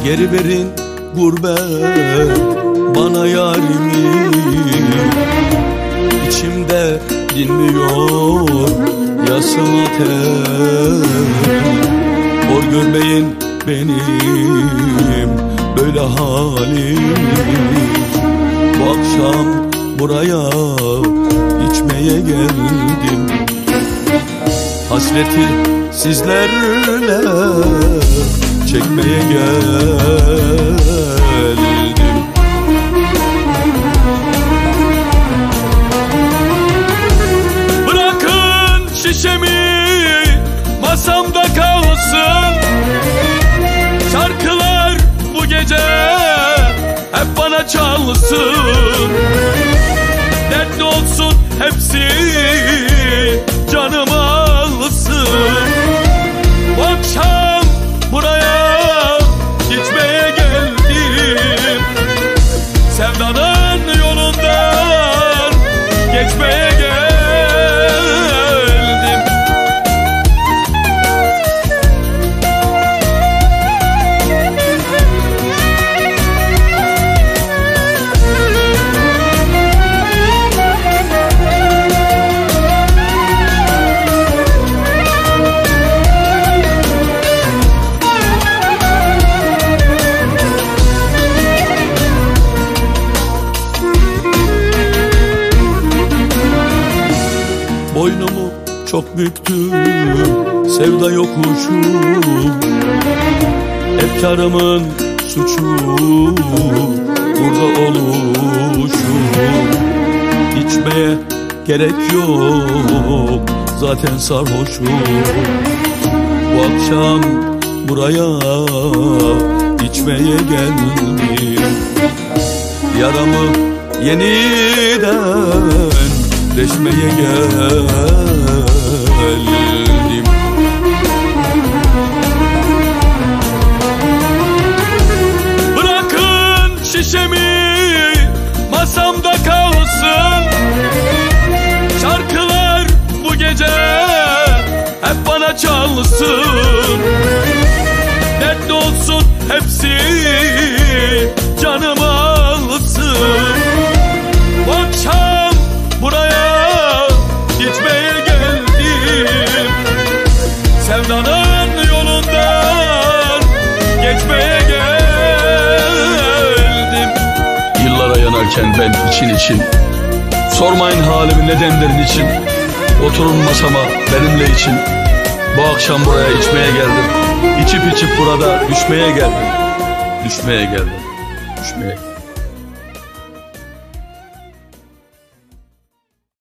Geri verin gurbet bana yarimi, İçimde dinmiyor yasın ateş. Hor görmeyin benim böyle halimi. Bu akşam buraya içmeye geldim. Hasreti sizlerle çekmeye geldim. Bırakın şişemi masamda kalsın. Şarkılar bu gece hep bana çalsın. Dertli olsun hepsi, canım alsın. Bu akşam buraya gitmeye geldim. Sevdanın yolundan geçmeye geldim. Boynumu çok büktüm sevda yokuşu. Efkarımın suçu burada oluşu. İçmeye gerek yok zaten sarhoşum. Bu akşam buraya içmeye geldim. Yaramı yeniden deşmeye geldim. Bırakın şişemi masamda kalsın. Şarkılar bu gece hep bana çalsın. Dertli olsun hepsi, canım alsın. Bu akşam buraya gitmeye geldim. Sevdanın yolundan geçmeye geldim. Yıllara yanarken ben için sormayın halimi nedendir niçin. Oturun masama benimle için. Bu akşam buraya içmeye geldim. İçip burada düşmeye geldim. Düşmeye geldim.